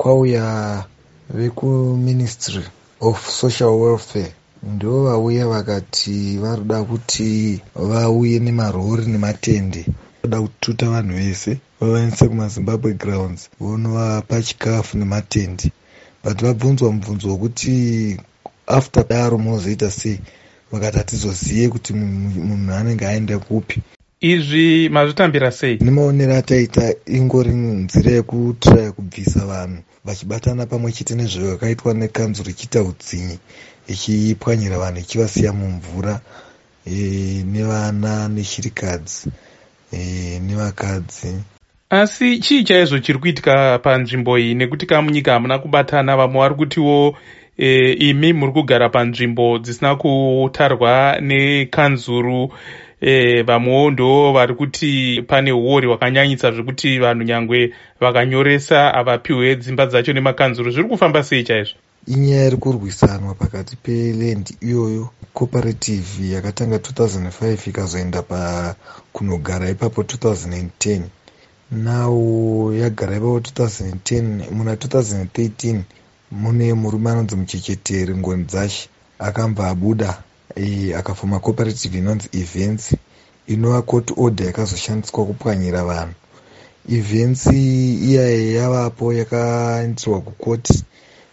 kwauya vekuministry of social welfare ndo vauya vakati varikuda kuti vauye nemarori nematende voda kututa vanhu vese vavaendese kumazimbabwe grounds vonovapa chikafu nematende but vabvunzwa mubvunzo wekuti after daro munozoita sei vakati hatizozive kuti munhu anenge aenda kupi. Izvi mazvitambira sei? Nemaonero ataita ingori nzira yekutraya kubvisa vanhu vachibatana pamwe chete nezvakaitwa nekanzuro ichiita udzinyi ichipwanyira vanhu ichivasiya mumvura nevana neshirikadzi nevakadzi. Asi chii chaizvo chiri kuitika panzvimbo iyi nekuti kamunyika hamuna kubatana? Vamwe vari kutiwo imi muri kugara panzvimbo dzisina kutarwa nekanzuru, vamwewo ndo vari kuti pane uori hwakanyanyisa zvekuti vanhu nyangwe vakanyoresa havapiwe dzimba dzacho nemakanzuru. Zviri kufamba sei chaizvo? Inyaya iri kurwisanwa pakati peland iyoyo cooperative yakatanga 2005 ikazoenda kunogara ipapo 2010 now yagara ipapo 2010. muna 2013 mune murume anonzi muchecheteri Ngonzashi akamba abuda akafoma cooperative inonzi Events inova court order yakazoshandiswa kupwanyira vanhu. Events iyaye yavapo yakaenderwa kukoti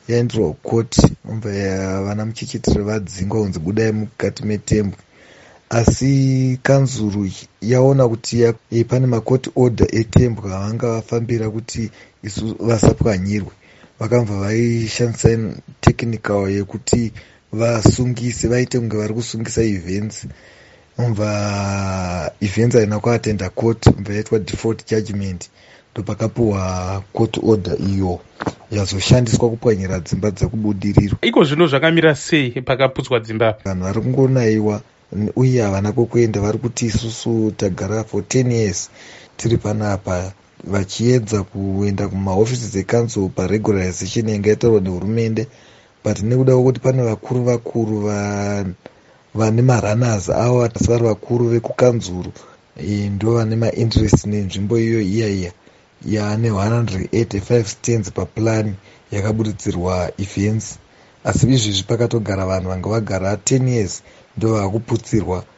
umva vana muchecheteri vadzingwa kunzi budai mukati metembo, asi kanzuru yaona kuti pane makoti order etembo avanga vafambira kuti isu vasapwanyirwe, vakamva vaishandisa technical yekuti vasungise vaite kunge vari kusungisa Events. umva Events haina kuatenda court, umva yaitwa default judgment, ndopakapuwa court order iyo yazoshandiswa kupwanyira dzimba dzekubudiriro. Iko zvino zvakamira sei pakaputswa dzimba? Vanhu vari kungonaiwa uye havana kwekuenda, vari kuti isusu tagara for 10 years tiri panapa, vachiedza kuenda kumahofisi dzekanzuro paregularization yanga itaurwa nehurumende, but nekuda kwekuti pane vakuru vane marunners avo asi vari vakuru vekukanzuro ndo vane mainterest nenzvimbo iyo iyaiya yaane 185 stands paplan yakabudidzirwa Events. Asi izvezvi pakatogara vanhu vanga vagara 10 years ndo vakuputsirwa